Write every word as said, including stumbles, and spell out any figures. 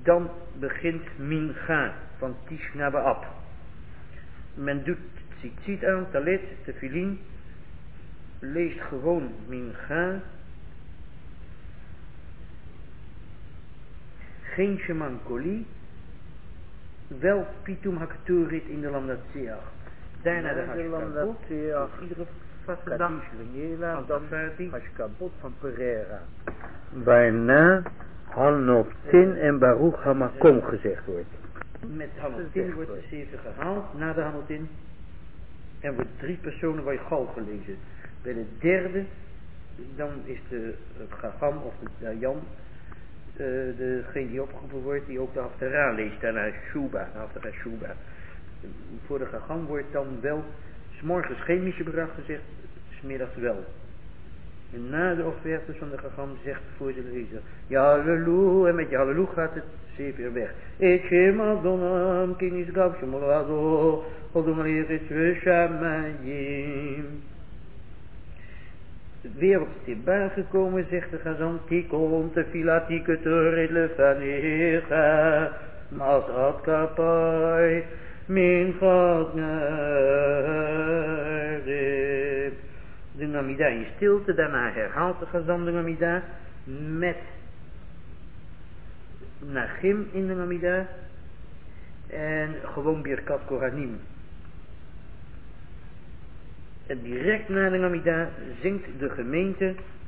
dan begint Mincha van Tishna B'Av. Men doet tzitzit aan, talit, tefillin, leest gewoon Mincha. Geen Sheman Koli, wel Pitum Hakturit in de Lamdatseach. Daarna de Hashkabot, iedere vaste dag, dan Hashkabot van Pereira. Waarna Hanotin en Baruch Hamakom gezegd wordt. Met Hanotin wordt de zeven gehaald, na de Hanotin. En wordt drie personen bij Gal gelezen. Bij de derde, dan is de, het Gagam of de Dayan, uh, degene die opgeroepen wordt, die ook de Haftara leest, daarna Shuba, de Haftara Shuba. Voor de Gagam wordt dan wel, 's morgens geen Mishebrach gezegd, 's middags wel. En na de offertes van de Gagam zegt voor de lezer, ja halleluja, en met je halleluja gaat het zeven uur weg. Ik shem Adonam, kinis gav shemolado, Odom aliris veshamayim. Weer op de baan gekomen, zegt de Gazan, Tikon tefila tiketur lefanecha, masat kapai, min chad narib. De Namida in stilte, daarna herhaalt de Gazan de Namida met Nachim in de Namida en gewoon Birkat Kohanim. En direct na de Namida zingt de gemeente